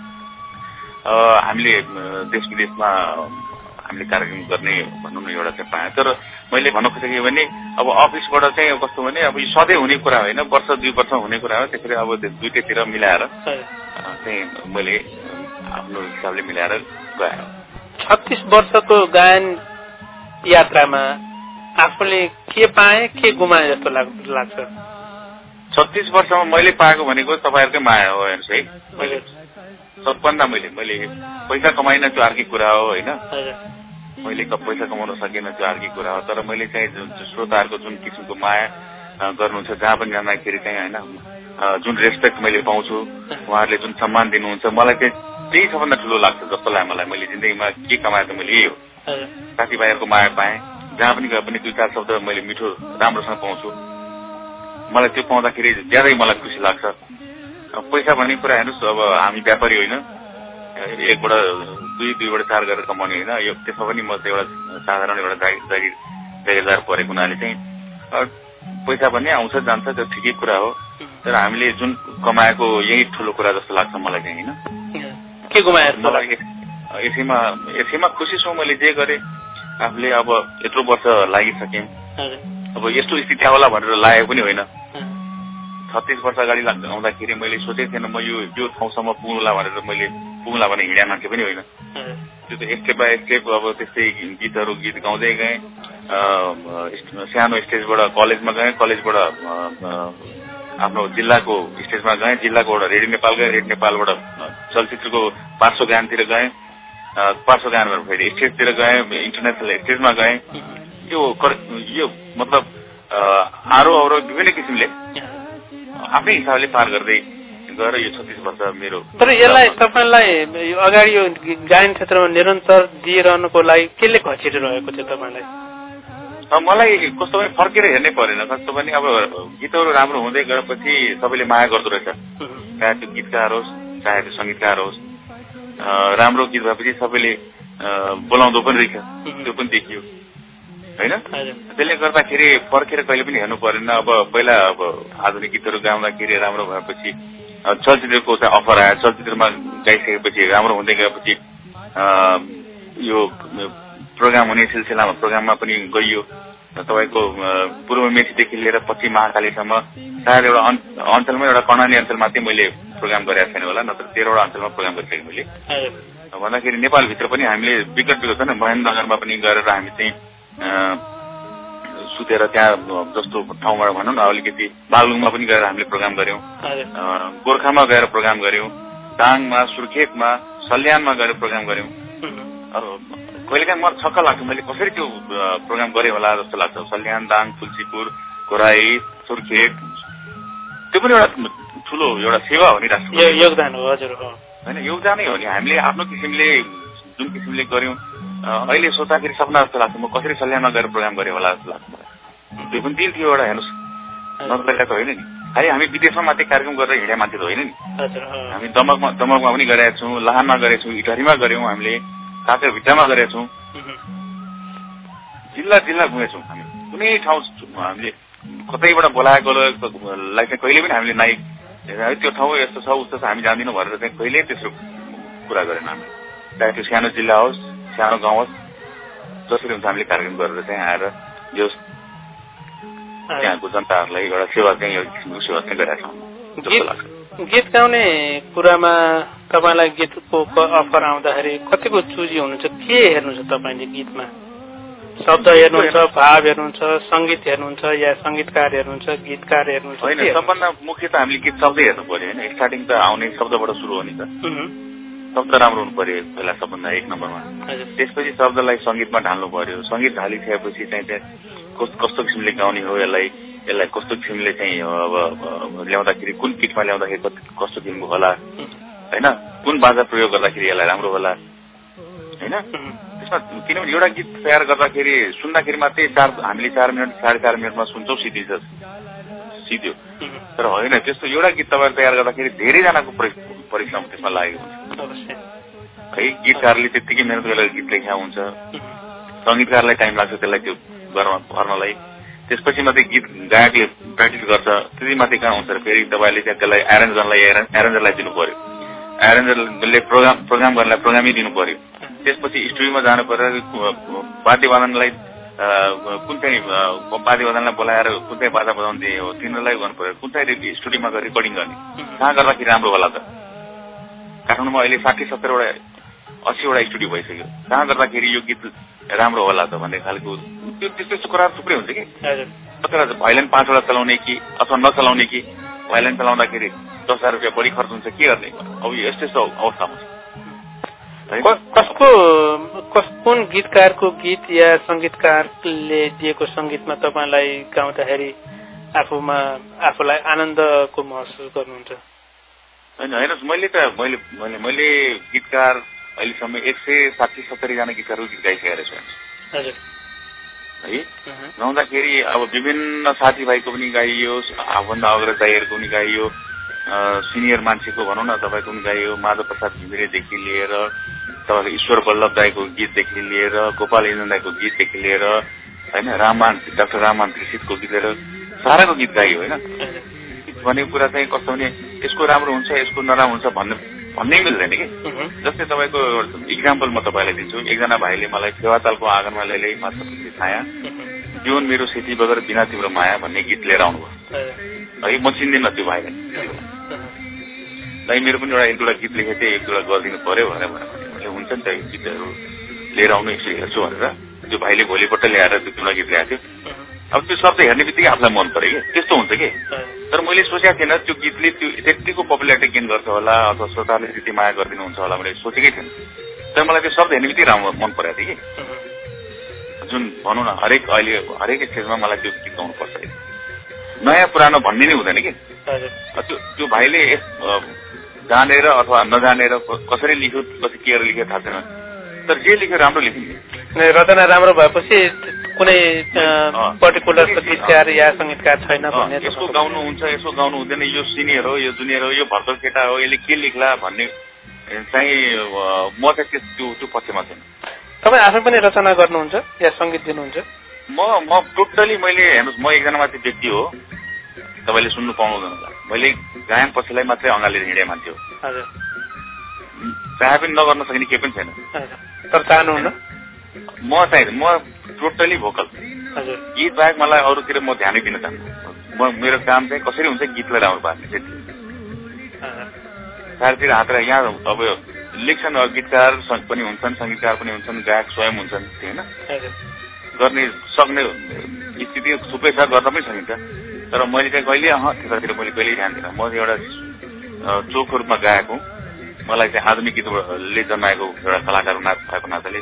हामीले देश विदेशमा हामीले कार्यक्रम गर्ने भनौँ न एउटा चाहिँ पाएँ। तर मैले भन्न खोजेको भने अब अफिसबाट चाहिँ कस्तो भने अब यो सधैँ हुने कुरा होइन, वर्ष 2 वर्ष हुने कुरा हो। त्यसरी अब दुईटैतिर मिलाएर चाहिँ मैले आफ्नो हिसाबले मिलाएर गएँ। 36 वर्षको गायन यात्रामा आफूले के पाएँ के गुमाएँ जस्तो लाग्छ? 36 वर्षमा मैले पाएको भनेको तपाईँहरूकै माया हो हेर्नुहोस् है। मैले सबभन्दा मैले पैसा कमाइन त्यो अर्कै कुरा हो होइन, मैले पैसा कमाउन सकेन त्यो अर्कै कुरा हो। तर मैले चाहिँ श्रोताहरूको जुन किसिमको माया गर्नुहुन्छ, जहाँ पनि जाँदाखेरि चाहिँ होइन जुन रेस्पेक्ट मैले पाउँछु, उहाँहरूले जुन सम्मान दिनुहुन्छ, मलाई चाहिँ त्यही सबभन्दा ठुलो लाग्छ जस्तो लाग्यो मलाई। मैले जिन्दगीमा के कमाएँ त मैले यही हो, साथीभाइहरूको माया पाएँ। जहाँ पनि गए पनि 2-4 शब्द मैले मिठो राम्रोसँग पाउँछु, मलाई त्यो पाउँदाखेरि ज्यादै मलाई खुसी लाग्छ। पैसा भन्ने कुरा हेर्नुहोस्, अब हामी व्यापारी होइन, 1बाट 2, 2बाट 4 गरेर कमाउने होइन। यो त्यसमा पनि म चाहिँ एउटा साधारण एउटा जागिरदार परेको हुनाले चाहिँ पैसा भन्ने आउँछ जान्छ, त्यो ठिकै कुरा हो। तर हामीले जुन कमाएको यही ठुलो कुरा जस्तो लाग्छ मलाई चाहिँ होइन। के गुमाएर यसैमा खुसी छु। मैले जे गरेँ आफूले अब यत्रो वर्ष लागिसकेँ, अब यस्तो स्थिति होला भनेर लागेको पनि होइन। 36 वर्ष अगाडि आउँदाखेरि मैले सोचेको थिएन म यो ठाउँसम्म पुग्नुला भनेर, मैले पुग्नुला भने हिँड्या मान्छे पनि होइन। त्यो त स्टेप बाई स्टेप अब त्यस्तै गीत गाउँदै गएँ। सानो स्टेजबाट कलेजमा गएँ, कलेजबाट आफ्नो जिल्लाको स्टेजमा गएँ, जिल्लाकोबाट रेडियो नेपाल गएँ, रेडियो नेपालबाट चलचित्रको पार्श्व गायनतिर गएँ, पार्श्व गायनबाट फेरि स्टेजतिर गएँ, इन्टरनेसनल स्टेजमा गएँ। यो मतलब अरू विभिन्न किसिमले आफ्नै हिसाबले पार गर्दै गएर यो 36 वर्ष मेरो। तर यसलाई तपाईँलाई अगाडि यो गायन क्षेत्रमा निरन्तर दिइरहनुको लागि केले घचिरहेको थियो तपाईँलाई? मलाई कस्तो पनि फर्केर हेर्नै परेन। कस्तो पनि अब गीतहरू राम्रो हुँदै गएपछि सबैले माया गर्दो रहेछ, चाहे त्यो गीतकार होस् चाहे त्यो सङ्गीतकार होस्। राम्रो गीत भएपछि सबैले बोलाउँदो पनि रहेछ, त्यो पनि देखियो होइन। त्यसले गर्दाखेरि फर्केर कहिले पनि हेर्नु परेन। अब पहिला अब आधुनिक गीतहरू गाउँदाखेरि राम्रो भएपछि चलचित्रको चाहिँ अफर आयो, चलचित्रमा गाइसकेपछि राम्रो हुँदै गएपछि यो प्रोग्राम हुने सिलसिलामा प्रोग्राममा पनि गइयो। तपाईँको पूर्व मेचीदेखि लिएर पश्चिम महाकालीसम्म सायद एउटा अञ्चलमा एउटा कर्णाली अञ्चलमा चाहिँ मैले प्रोग्राम गरेको छैन होला, नत्र 13वटा अञ्चलमा प्रोग्राम गरिसकेँ मैले। भन्दाखेरि नेपालभित्र पनि हामीले विगत छ नि महेन्द्रनगरमा पनि गरेर हामी चाहिँ सुतेर त्यहाँ जस्तो ठाउँबाट भनौँ न अलिकति बागलुङमा पनि गएर हामीले प्रोग्राम गऱ्यौँ, गोर्खामा गएर प्रोग्राम गऱ्यौँ, दाङमा, सुर्खेतमा, सल्यानमा गएर प्रोग्राम गऱ्यौँ। कहिलेकाहीँ मलाई छक्क लाग्छ मैले कसरी त्यो प्रोग्राम गरेँ होला जस्तो लाग्छ। सल्यान, दाङ, तुलसीपुर, घोराई, सुर्खेत, त्यो पनि एउटा ठुलो एउटा सेवा हो नि, राष्ट्र योगदान हो। हजुर होइन, योगदानै हो नि। हामीले आफ्नो किसिमले जुन किसिमले गऱ्यौँ अहिले सोच्दाखेरि सपना जस्तो लाग्छ म कसरी सल्यानमा गएर प्रोग्राम गरेँ होला जस्तो लाग्छ मलाई। त्यो पनि दिल थियो एउटा, हेर्नुहोस् नगरेका त होइन नि, खालि हामी विदेशमा मात्रै कार्यक्रम गरेर हिँडे मान्छे त होइन नि। हामी दमकमा पनि गरेका छौँ, लाहानमा गरेका छौँ, इटहरीमा गऱ्यौँ, हामीले काँक्रेभिट्टामा गरेका छौँ, जिल्ला जिल्ला घुमेछौँ हामी। कुनै ठाउँ हामीले कतैबाट बोलाएकोलाई चाहिँ कहिले पनि हामीले नाइ त्यो ठाउँ यस्तो छ उस्तो छ हामी जान्दिनौँ भनेर चाहिँ कहिल्यै त्यसो कुरा गरेन हामी। चाहे त्यो सानो जिल्ला होस्, सानो गाउँ होस्, जसरी हुन्छ हामीले कार्यक्रम गरेर चाहिँ आएर जो त्यहाँको जनताहरूलाई एउटा सेवा चाहिँ यो किसिमको सेवा चाहिँ गरेका छौँ जस्तो लाग्छ। गीत गाउने कुरामा तपाईँलाई गीतको अफर आउँदाखेरि कतिको चुजी हुनुहुन्छ? के हेर्नुहुन्छ तपाईँले गीतमा? शब्द हेर्नुहुन्छ, भाव हेर्नुहुन्छ, सङ्गीत हेर्नुहुन्छ, या सङ्गीतकार हेर्नुहुन्छ, गीतकार हेर्नुहुन्छ? होइन, सबभन्दा मुख्य त हामीले गीत शब्दै हेर्नु पर्यो होइन। स्टार्टिङ त आउने शब्दबाट सुरु हो नि त। शब्द राम्रो हुनु पर्यो पहिला सबभन्दा एक नम्बरमा। त्यसपछि शब्दलाई सङ्गीतमा ढाल्नु पर्यो। सङ्गीत ढालिसकेपछि चाहिँ कस्तो किसिमले गाउने हो, यसलाई कस्तो किसिमले चाहिँ अब ल्याउँदाखेरि कुन पिचमा ल्याउँदाखेरि कस्तो किसिमको होला होइन, कुन बाजा प्रयोग गर्दाखेरि यसलाई राम्रो होला होइन। त्यसमा किनभने एउटा गीत तयार गर्दाखेरि सुन्दाखेरि मात्रै हामीले 4 मिनट 4.5 मिनटमा सुन्छौँ, सिध्यो। तर होइन, त्यस्तो एउटा गीत तपाईँ तयार गर्दाखेरि धेरैजनाको परिश्रम त्यसमा लागेको हुन्छ है। गीतकारले त्यत्तिकै मेहनत गरेर गीत लेखा हुन्छ, सङ्गीतकारलाई टाइम लाग्छ त्यसलाई त्यो गर्नलाई। त्यसपछि मात्रै गीत गायकले प्र्याक्टिस गर्छ, त्यति मात्रै कहाँ हुन्छ र फेरि तपाईँले चाहिँ त्यसलाई एरेन्जरलाई दिनु पर्यो, एरेन्जरले प्रोग्राम गर्नलाई प्रोग्रामै दिनु पर्यो। त्यसपछि स्टुडियोमा जानु पर्यो, वाद्यवादनलाई कुन चाहिँ वाद्यवादनलाई बोलाएर कुन चाहिँ बाजा बजाउने हो तिनीहरूलाई गर्नु पर्यो, कुन चाहिँ स्टुडियोमा गएर रेकर्डिङ गर्ने, कहाँ गर्दाखेरि राम्रो होला त। काठमाडौँमा अहिले 60-70 80वटा स्टुडियो भइसक्यो, कहाँ गर्दाखेरि यो गीत राम्रो होला त भन्ने खालको त्यस्तो कुराहरू थुप्रै हुन्छ कि। कतिवटा भाइलेन 5वटा चलाउने कि अथवा नचलाउने कि, भाइलेन चलाउँदाखेरि 10,000 रुपियाँ बढी खर्च हुन्छ, के गर्ने? अब यस्तो यस्तो अवस्था हुन्छ। कुन गीतकारको गीत या सङ्गीतकारले दिएको सङ्गीतमा तपाईँलाई गाउँदाखेरि आफूलाई आनन्दको महसुस गर्नुहुन्छ? होइन, हेर्नुहोस् मैले गीतकार अहिलेसम्म 160-70 जना गीतकारको गीत गाइसकेको छु है। गाउँदाखेरि अब विभिन्न साथीभाइको पनि गाइयो, आफूभन्दा अग्रजाइहरूको पनि गाइयो, सिनियर मान्छेको भनौँ न तपाईँको पनि गाइयो, माधव प्रसाद घिमिरेदेखि लिएर तपाईँको ईश्वर बल्लभ दाईको गीतदेखि लिएर गोपाल इन्जन दाईको गीतदेखि लिएर होइन, डाक्टर राममान त्रिसितको गीत लिएर साराको गीत गाइयो होइन। भनेको कुरा चाहिँ कस्तो भने यसको राम्रो हुन्छ यसको नराम्रो हुन्छ भन्नै मिल्दैन कि। जस्तै तपाईँको इक्जाम्पल म तपाईँलाई दिन्छु। एकजना भाइले मलाई फेवातालको आँगनमा ल्याइ मात्र छाया, जीवन मेरो सेती बगर बिना तिम्रो माया भन्ने गीत लिएर आउनुभयो है। म चिन्दिनँ त्यो भाइलाई, दाइ मेरो पनि एक-दुईवटा गीत लेखेको थिएँ, एक-दुईवटा गरिदिनु पर्यो भनेर मैले हुन्छ नि त गीतहरू लिएर आउनु एकचोटि हेर्छु भनेर त्यो भाइले भोलिपल्ट ल्याएर त्यो एउटा गीत ल्याएको थियो। अब त्यो शब्द हेर्ने बित्तिकै आफूलाई मन पर्यो कि, त्यस्तो हुन्छ कि। तर मैले सोचेको थिएन त्यो गीतले त्यो त्यतिको पपुलारिटी गेन गर्छ होला अथवा श्रोताले त्यति माया गरिदिनुहुन्छ होला मैले सोचेकै थिएन। तर मलाई त्यो शब्द हेर्ने बित्तिकै राम्रो मन परेको थियो कि, जुन भनौँ न हरेक स्टेजमा मलाई त्यो गीत गाउनुपर्छ। नयाँ पुरानो भन्ने नै हुँदैन कि। त्यो भाइले जानेर अथवा नजानेर कसरी लेख्यो कसरी के गरेर लेख्यो थाहा छैन, तर जे लेख्यो राम्रो लेख्यो नि। रचना राम्रो भएपछि कुनै पर्टिकुलर गीतकार या सङ्गीतकार छैन भन्ने, यसको गाउनु हुन्छ यसको गाउनु हुँदैन, यो सिनियर हो यो जुनियर हो यो भर्खर केटा हो यसले के लेख्ला भन्ने चाहिँ म चाहिँ त्यो पक्षमा छैन। तपाईँ आफै पनि रचना गर्नुहुन्छ या सङ्गीत दिनुहुन्छ? म टोटली मैले हेर्नुहोस् म एकजना मात्रै व्यक्ति हो, तपाईँले सुन्नु पाउनुहुँदैन होला। मैले गायन पछिलाई मात्रै अँगालेर हिँडे मान्छे हो, चाहे पनि नगर्न सक्ने केही पनि छैन। तर चाहनुहुन्न? म टोटली भोकल गीत बाहेक मलाई अरूतिर म ध्यानै दिन चाहन्छु। मेरो काम चाहिँ कसरी हुन्छ गीतलाई राम्रो पार्ने त्यति। चारतिर हात यहाँ अब लेख्छन् गीतकार पनि हुन्छन्, सङ्गीतकार पनि हुन्छन्, गायक स्वयं हुन्छन् होइन, गर्ने सक्ने स्थिति थुप्रै छ, गर्न पनि सकिन्छ। तर मैले चाहिँ कहिले त्यतातिर मैले कहिल्यै ध्यान दिनँ। म एउटा चोखो रूपमा गायक हुँ। मलाई चाहिँ आधुनिक गीतले जन्माएको एउटा कलाकार भएको नाताले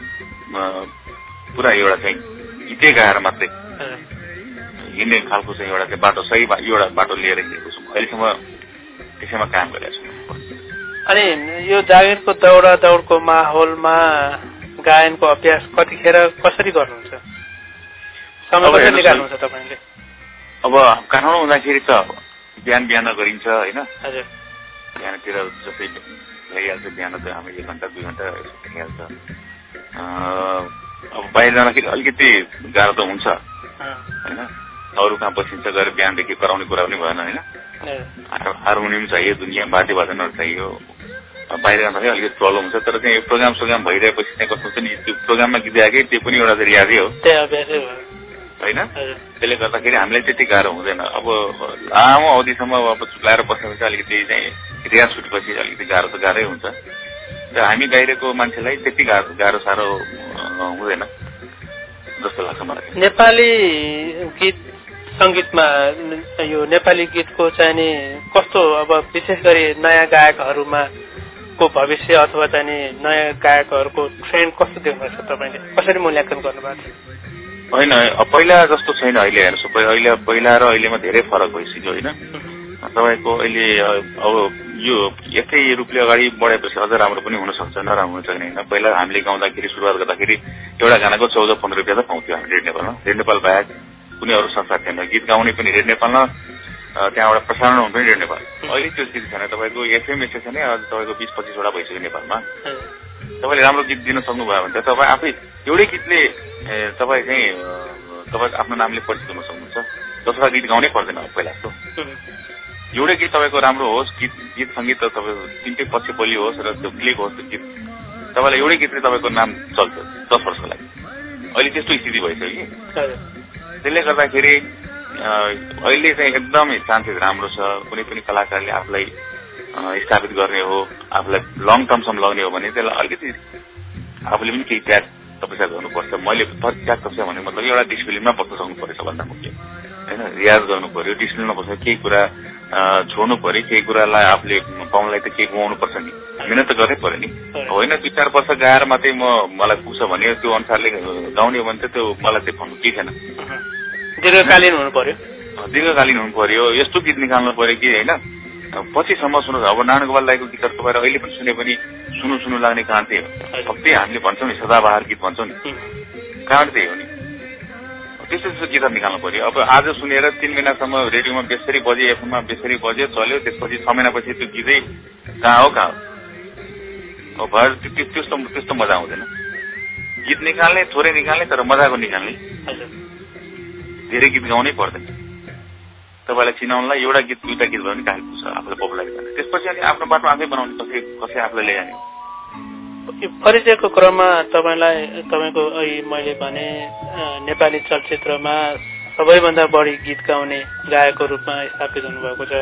पुरा एउटा चाहिँ गीतै गाएर मात्रै हिँड्ने खालको चाहिँ एउटा चाहिँ बाटो, सही एउटा बाटो लिएर हिँडेको छु। अहिलेसम्म त्यसैमा काम गरिरहेको छु। अनि यो जागिरको दौडको माहौलमा गायनको अभ्यास कतिखेर कसरी गर्नुहुन्छ? समय कसरी निकाल्नुहुन्छ तपाईँले? अब काठमाडौँ हुँदाखेरि त बिहान गरिन्छ होइन, बिहानतिर जस्तै भइहाल्छ। बिहान त हामी 1 घन्टा 2 घन्टा भइहाल्छ। अब बाहिर जाँदाखेरि अलिकति गाह्रो त हुन्छ होइन, अरू कहाँ बसिन्छ गएर बिहानदेखि कराउने कुरा पनि भएन होइन। हार्मोनियम चाहियो, दुनियाँ वाद्य वादनहरू चाहियो। बाहिर जाँदाखेरि अलिकति प्रब्लम हुन्छ। तर चाहिँ यो प्रोग्राम भइरहेपछि चाहिँ कस्तो हुन्छ नि, त्यो प्रोग्राममा गीत गाएकै त्यो पनि एउटा रियाजै हो होइन। त्यसले गर्दाखेरि हामीलाई त्यति गाह्रो हुँदैन। अब लामो अवधिसम्म अब चुलाएर बस्नेपछि अलिकति चाहिँ रियाज छुटेपछि अलिकति गाह्रो त गाह्रै हुन्छ। र हामी बाहिरको मान्छेलाई त्यति गाह्रो साह्रो हुँदैन जस्तो लाग्छ मलाई। नेपाली गीत सङ्गीतमा यो नेपाली गीतको चाहिँ नि कस्तो, अब विशेष गरी नयाँ गायकहरूमा को भविष्य अथवा चाहिँ नि नयाँ गायकहरूको ट्रेन्ड कस्तो देख्नुहुन्छ तपाईँले? कसरी मूल्याङ्कन गर्नुभएको छ? होइन, पहिला जस्तो छैन अहिले। हेर्नुहोस्, पहिला र अहिलेमा धेरै फरक भइसक्यो होइन। तपाईँको अहिले अब यो एकै रूपले अगाडि बढेपछि अझ राम्रो पनि हुनसक्छ, नराम्रो हुन्छ कि होइन। पहिला हामीले गाउँदाखेरि सुरुवात गर्दाखेरि एउटा गानाको 14-15 रुपियाँ त पाउँथ्यो हामी रेड नेपालमा। रेड नेपाल बाहेक कुनै अरू संस्था थिएन। गीत गाउने पनि रेड नेपालमा, त्यहाँबाट प्रसारण हुनु पनि रेड नेपाल। अहिले त्यो स्थिति छैन। तपाईँको एफएम स्टेसन नै अझ तपाईँको 20-25 वटा भइसक्यो नेपालमा। तपाईँले राम्रो गीत दिन सक्नुभयो भने त तपाईँ आफै एउटै गीतले तपाईँ चाहिँ तपाईँ आफ्नो नामले परिचित हुन सक्नुहुन्छ। दोस्रो गीत गाउनै पर्दैन पहिला जस्तो। एउटै गीत तपाईँको राम्रो होस्, गीत सङ्गीत त तपाईँको 3टै पक्ष बलियो होस् र त्यो क्लिक होस्, त्यो गीत तपाईँलाई एउटै गीतले तपाईँको नाम चल्छ 10 वर्षको लागि। अहिले त्यस्तो स्थिति भइसक्यो कि। त्यसले गर्दाखेरि अहिले चाहिँ एकदमै चान्सेस राम्रो छ। कुनै पनि कलाकारले आफूलाई स्थापित गर्ने हो, आफूलाई लङ टर्मसम्म लग्ने हो भने त्यसलाई अलिकति आफूले पनि केही त्याग तपस्या गर्नुपर्छ। मैले त्याग तपस्या भने मतलब एउटा डिसिप्लिनमा बस्न सक्नु पर्यो सबभन्दा मुख्य होइन। रियाज गर्नु पर्यो, डिसिप्लिनमा बस्नु, केही कुरा छोड्नु पर्यो, केही कुरालाई आफूले पाउनलाई त केही गुमाउनु पर्छ नि, मिहिनेत त गर्नै पर्यो नि। होइन 2-4 वर्ष गाएर मात्रै मलाई पुग्छ भने त्यो अनुसारले गाउने हो भने त त्यो मलाई चाहिँ भन्नु केही छैन। दीर्घकालीन हुनु पर्यो, दीर्घकालीन हुनु पर्यो। यस्तो गीत निकाल्नु पर्यो कि होइन पछिसम्म सुन्नु। अब नारायण गोपाल दाइको गीतहरू तपाईँ अहिले पनि सुने पनि सुनु लाग्ने कारण त्यही हो। त्यही हामीले भन्छौँ नि सदाबहार गीत भन्छौँ नि, कारण त्यही हो नि। त्यस्तो गीतहरू निकाल्नु पर्यो। अब आज सुनेर 3 महिनासम्म रेडियोमा बेसरी बजे, एफएममा बेसरी बजे चल्यो, त्यसपछि 6 महिनापछि त्यो गीतै कहाँ हो। अब भएर त्यस्तो मजा आउँदैन। गीत निकाल्ने थोरै निकाल्ने तर मजाको निकाल्ने, धेरै गीत गाउनै पर्दैन। तपाईँलाई चिनाउनलाई एउटा गीत 2टा गीत भयो भने कहाँ पुग्छ आफूलाई पपुलर गर्ने। त्यसपछि अनि आफ्नो बाटो आफै बनाउने, कसै आफूलाई ल्याइहाल्ने हो। परिचयको क्रममा तपाईँको मैले भने नेपाली चलचित्रमा सबैभन्दा बढी गीत गाउने गायकको रूपमा स्थापित हुनुभएको छ।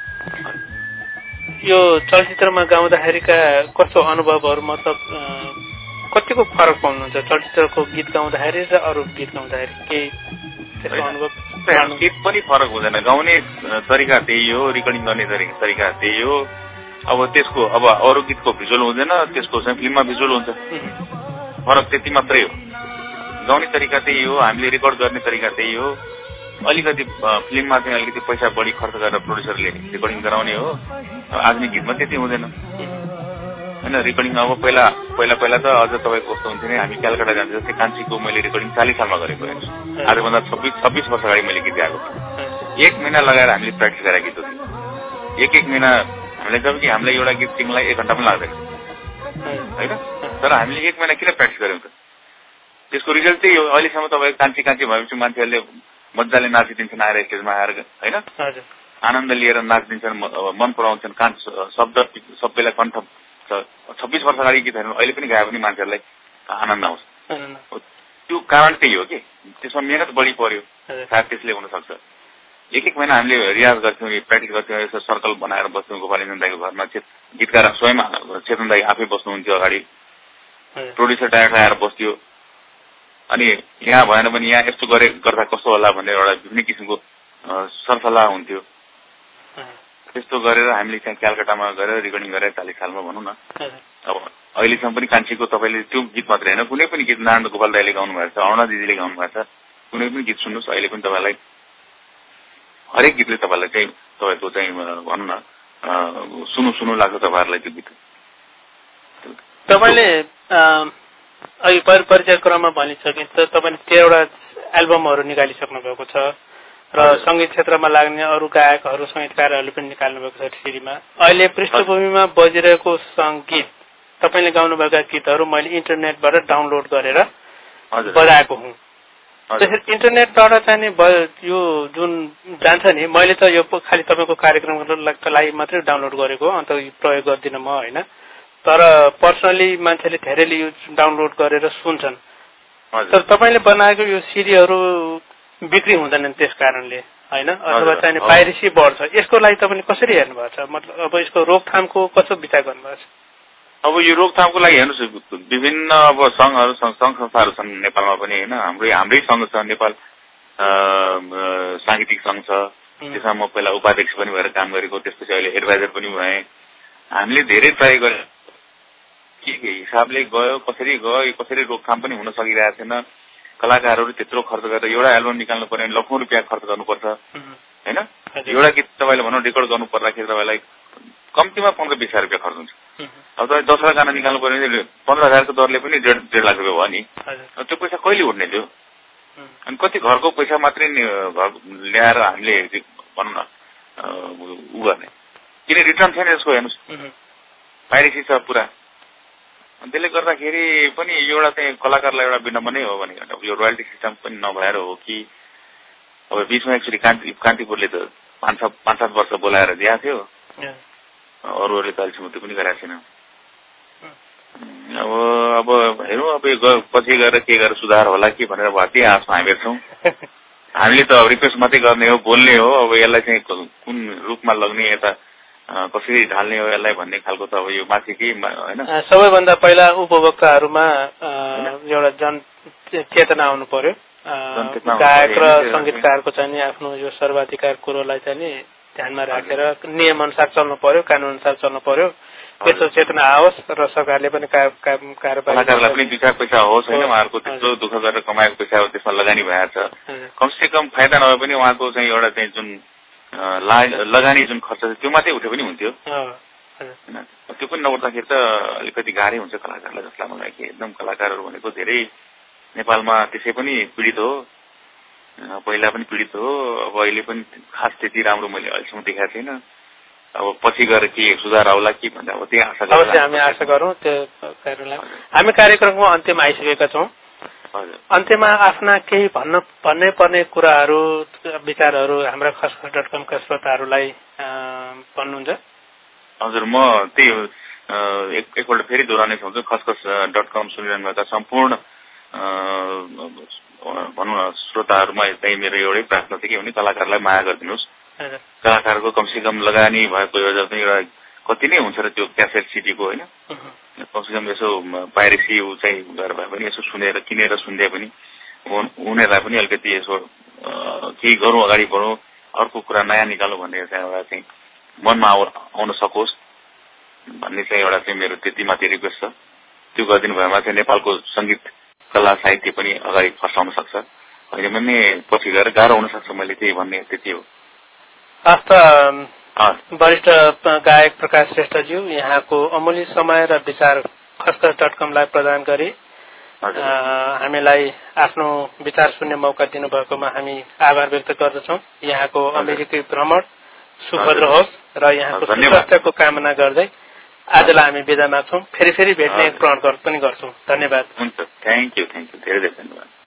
यो चलचित्रमा गाउँदाखेरिका कस्तो अनुभवहरू, मतलब कतिको फरक पाउनुहुन्छ चलचित्रको गीत गाउँदाखेरि र अरू गीत गाउँदाखेरि? केही त्यसको अनुभव? गीत पनि फरक हुँदैन, गाउने तरिका त्यही हो, रेकर्डिङ गर्ने तरिका त्यही हो। अब त्यसको अब अरू गीतको भिजुअल हुँदैन, त्यसको चाहिँ फिल्ममा भिजुअल हुन्छ। फरक त्यति मात्रै हो। गाउने तरिका त्यही हो, हामीले रेकर्ड गर्ने तरिका त्यही हो। अलिकति फिल्ममा चाहिँ अलिकति पैसा बढी खर्च गरेर प्रोड्युसरले रेकर्डिङ गराउने हो। आधुनिक गीतमा त्यति हुँदैन होइन। रेकर्डिङ अब पहिला त अझ तपाईँको कस्तो हुन्थ्यो नि, हामी कलकत्ता जान्थ्यो। जस्तै कान्छीको मैले रेकर्डिङ 40 सालमा गरेको हेर्नुहोस्। आजभन्दा 26 वर्ष अगाडि मैले गीत गाएको थिएँ। 1 महिना लगाएर हामीले प्र्याक्टिस गरेर गीत थियो। 1 महिना हामीले जब कि हामीलाई एउटा गीत सिक्नलाई 1 घन्टा पनि लाग्दैन होइन। तर हामीले 1 महिना किन प्र्याक्टिस गऱ्यौँ त? त्यसको रिजल्ट त्यही हो। अहिलेसम्म तपाईँ कान्छी भएपछि मान्छेहरूले मजाले नाचिदिन्छन् आएर स्टेजमा आएर होइन, आनन्द लिएर नाचिदिन्छन्, मन पराउँछन्, कान शब्द सबैलाई कण्ठ छ। 26 वर्ष अगाडि गीतहरू अहिले पनि गायो भने मान्छेहरूलाई आनन्द आउँछ। त्यो कारण त्यही हो कि त्यसमा मेहनत बढी पर्यो सायद त्यसले हुन सक्छ। एक महिना हामीले रियाज गर्थ्यौँ, प्र्याक्टिस गर्थ्यौँ, यसो सर्कल बनाएर बस्थ्यौँ गोपालचन्द्र दाईको घरमा। गीतकार स्वयं चेतन दाई आफै बस्नुहुन्थ्यो अगाडि, प्रोड्युसर डाइरेक्टर आएर बस्थ्यो। अनि यहाँ भएन भने यहाँ यस्तो गर्दा कस्तो होला भन्ने एउटा विभिन्न किसिमको सरसल्लाह हुन्थ्यो। त्यस्तो गरेर हामीले चाहिँ क्यालकाटामा गएर रेकर्डिङ गरेर 40 सालमा भनौँ न। अब अहिलेसम्म पनि कान्छीको तपाईँले त्यो गीत मात्रै होइन, कुनै पनि गीत नारायण गोपाल दाईले गाउनु भएको छ, अरुणा दिदीले गाउनु भएको छ, कुनै पनि गीत सुन्नुहोस् अहिले पनि तपाईँलाई हरेक गीतले तपाईँलाई चाहिँ तपाईँको चाहिँ भनौँ न सुनु लाग्छ तपाईँहरूलाई त्यो गीत। तपाईँले अघि परिचय क्रममा भनिसकिन्छ तपाईँले 13वटा एल्बमहरू निकालिसक्नु भएको छ र संगीत क्षेत्रमा लाग्ने अरू गायकहरू संगीतकारहरूले पनि निकाल्नु भएको छ सिडीमा। अहिले पृष्ठभूमिमा बजिरहेको संगीत तपाईँले गाउनुभएका गीतहरू मैले इन्टरनेटबाट डाउनलोड गरेर बजाएको हुँ। त्यसरी इन्टरनेटबाट चाहिँ नि यो जुन जान्छ नि, मैले त यो खालि तपाईँको कार्यक्रमको लागि मात्रै डाउनलोड गरेको अन्त प्रयोग गर्दिनँ म होइन, तर पर्सनली मान्छेले धेरैले यो डाउनलोड गरेर सुन्छन्। तर तपाईँले बनाएको यो सिडीहरू बिक्री हुँदैनन् त्यस कारणले होइन, अथवा चाहिँ पाइरेसी बढ्छ। यसको लागि तपाईँले कसरी हेर्नु भएको छ? मतलब अब यसको रोकथामको कस्तो विचार गर्नुभएको छ? अब यो रोकथामको लागि हेर्नुहोस्, विभिन्न अब सङ्घहरू सङ्घ संस्थाहरू छन् नेपालमा पनि होइन। हाम्रै सङ्घ छ, नेपाल साङ्गीतिक सङ्घ छ, त्यसमा म पहिला उपाध्यक्ष पनि भएर काम गरेको, त्यसपछि अहिले एडभाइजर पनि भएँ। हामीले धेरै ट्राई गरे, के हिसाबले गयो, कसरी रोकथाम पनि हुन सकिरहेको थिएन। कलाकारहरू त्यत्रो खर्च गरेर एउटा एल्बम निकाल्नु पर्यो भने लाखौं रुपियाँ खर्च गर्नुपर्छ होइन। एउटा गीत तपाईँले भनौँ रेकर्ड गर्नु पर्दाखेरि तपाईँलाई कम्तीमा 15-20 रुपियाँ खर्च हुन्छ। अब तपाईँ 10 गाना निकाल्नु पर्यो भने 15,000को दरले पनि 1.5 लाख रुपियाँ भयो नि। त्यो पैसा कहिले उठ्ने थियो? अनि कति घरको पैसा मात्रै ल्याएर हामीले भनौँ न उ गर्ने, किन रिटर्न छैन यसको। हेर्नुहोस् पाइरेसी छ पुरा। त्यसले गर्दाखेरि पनि एउटा चाहिँ कलाकारलाई एउटा विनम्र नै हो भने यो रोयल्टी सिस्टम पनि नभएर हो कि अब बीचमा एक्चुअली कान्तिपुरले त 5-7 वर्ष बोलाएर दिएको थियो, अरूहरूले त अहिलेसम्म त्यो पनि गरेको छैन। अब हेरौँ अब पछि गएर के गरेर सुधार होला कि भनेर भर्ती आशमा हामीहरू छौँ। हामीले त रिक्वेस्ट मात्रै गर्ने हो, बोल्ने हो। अब यसलाई चाहिँ कुन रूपमा लग्ने, यता कसरी ढाल्ने हो यसलाई भन्ने खालको त अब यो माथि केही होइन। सबैभन्दा पहिला उपभोक्ताहरूमा एउटा जन चेतना आउनु पर्यो। गायक र संगीतकारको चाहिँ नि आफ्नो यो सर्वाधिकार कुरोलाई चाहिँ नि ध्यानमा राखेर नियम अनुसार चल्नु पर्यो, कानून अनुसार चल्नु पर्यो। त्यस्तो चेतना आओस् र सरकारले पनि कलाकारलाई पनि 2-4 पैसा होस् होइन। उहाँहरूको त्यस्तो दुःख गरेर कमाएको पैसा त्यसमा लगानी भएको छ, कमसे कम फाइदा नभए पनि उहाँको चाहिँ एउटा चाहिँ जुन लगानी जुन खर्च छ त्यो मात्रै उठे पनि हुन्थ्यो होइन। त्यो पनि नउठ्दाखेरि त अलिकति गाह्रै हुन्छ कलाकारलाई जस्तो लाग्छ मलाई। कि एकदम कलाकारहरू भनेको धेरै नेपालमा त्यसै पनि पीडित हो, पहिला पनि पीडित हो, अब अहिले पनि खास त्यति राम्रो मैले अहिलेसम्म देखाएको छैन। अब पछि गएर के सुधार आउला कि भन्दा अब त्यही आशा अवश्य हामी आशा गरौँ त्यो कार्यलाई। हामी कार्यक्रमको अन्त्यमा आइसकेका छौँ। अन्त्यमा आफ्ना केही भन्नै पर्ने कुराहरू, विचारहरू हाम्रा खसखस.com का श्रोताहरूलाई भन्नुहुन्छ? हजुर, म त्यही एकपल्ट फेरि दोहोऱ्याउने चाहन्छु। खसखस.com सुनिरहनुभएका सम्पूर्ण भनौँ न श्रोताहरूमा चाहिँ मेरो एउटै प्रार्थना थियो कि भने कलाकारलाई माया गरिदिनुहोस्। कलाकारको कमसेकम लगानी भएको एउटा कति नै हुन्छ र त्यो क्यासेट सिडीको होइन, कमसेकम यसो पाइरेसी चाहिँ गरेर भए पनि यसो सुनेर किनेर सुन्दै पनि उनीहरूलाई पनि अलिकति यसो केही गरौँ, अगाडि बढौँ, अर्को कुरा नयाँ निकालौँ भन्ने चाहिँ एउटा चाहिँ मनमा आउन सकोस् भन्ने चाहिँ एउटा चाहिँ मेरो त्यति माथि रिक्वेस्ट छ। त्यो गरिदिनु भएमा चाहिँ नेपालको सङ्गीत कला साहित्य पनि अगाडि फस्टाउन सक्छ, होइन भने पछि गएर गाह्रो हुन सक्छ। मैले त्यही भन्ने त्यति हो। वरिष्ठ गायक प्रकाश श्रेष्ठज्यू, यहाँको अमूल्य समय र विचार खसखस.com लाई प्रदान गरी हामीलाई आफ्नो विचार सुन्ने मौका दिनुभएकोमा हामी आभार व्यक्त गर्दछौँ। यहाँको अमेरिकी भ्रमण सुखद रहोस् र यहाँको स्वास्थ्यको कामना गर्दै आजलाई हामी बिदा माग्छौँ। फेरि भेट्ने प्रण पनि गर्छौँ। धन्यवाद। हुन्छ, थ्याङ्क यू, धेरै धेरै धन्यवाद।